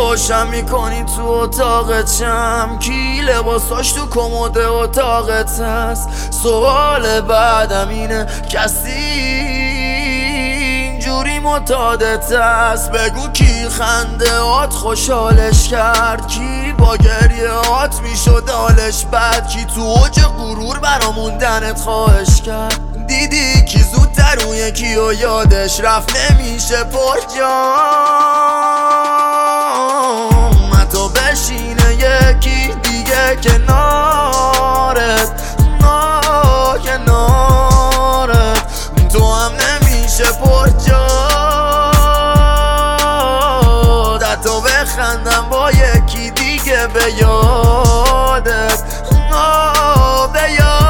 روشن میکنی تو اتاقتم، کی لباساش تو کمد اتاقت هست. سوال بعدم اینه کسی اینجوری معتادت هست؟ بگو کی خنده هات خوشحالش کرد، کی با گریه هات میشد حالش بد، کی تو اوج غرور برا موندنت خواهش کرد. دیدی کی زودتر اون یکی و یادش رفت نمیشه پر جام. حتی بشینه یکی دیگه کنارت، کنارت تو هم نمیشه پر جاد. حتی بخندم با یکی دیگه به یادت، به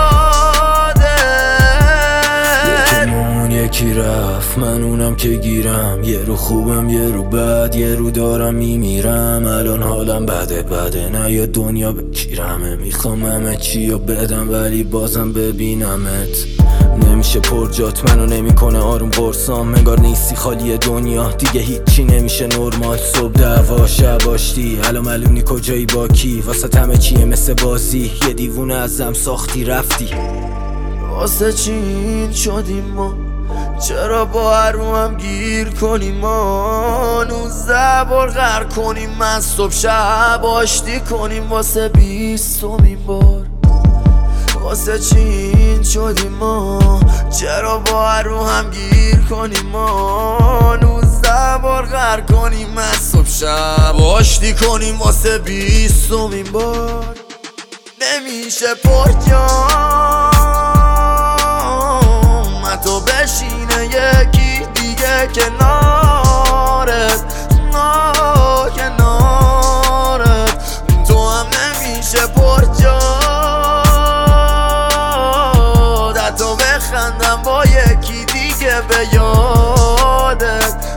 یکی رفت من اونم که گیرم، یه رو خوبم یه رو بد، یه رو دارم میمیرم. الان حالم بده نه یا دنیا بکیرمه، میخوام همه چی رو بدم ولی بازم ببینمت. نمیشه پر جات منو نمیکنه آروم قرصام، انگار نیستی خالی دنیا دیگه هیچی نمیشه نرمال. صبح دعوا شب آشتی، الان معلوم کجایی با کی، واسه همه چیه مثل بازی، یه دیوونه ازم ساختی رفتی. واسه چی این شدیم ما؟ چرا با رو هم گیر کنیم ما؟ 19 بار غر کنیم من صبح شب آشتی کنیم واسه 20مین بار. واسه چی این شدیم ما؟ چرا با رو هم گیر کنیم ما؟ 19 بار غر کنیم من صبح شب آشتی کنیم واسه 20مین بار. نمیشه پر جام، حتی بشینه یکی دیگه کنارت، کنارت تو هم نمیشه پر جاد. حتی بخندم با یکی دیگه به یادت،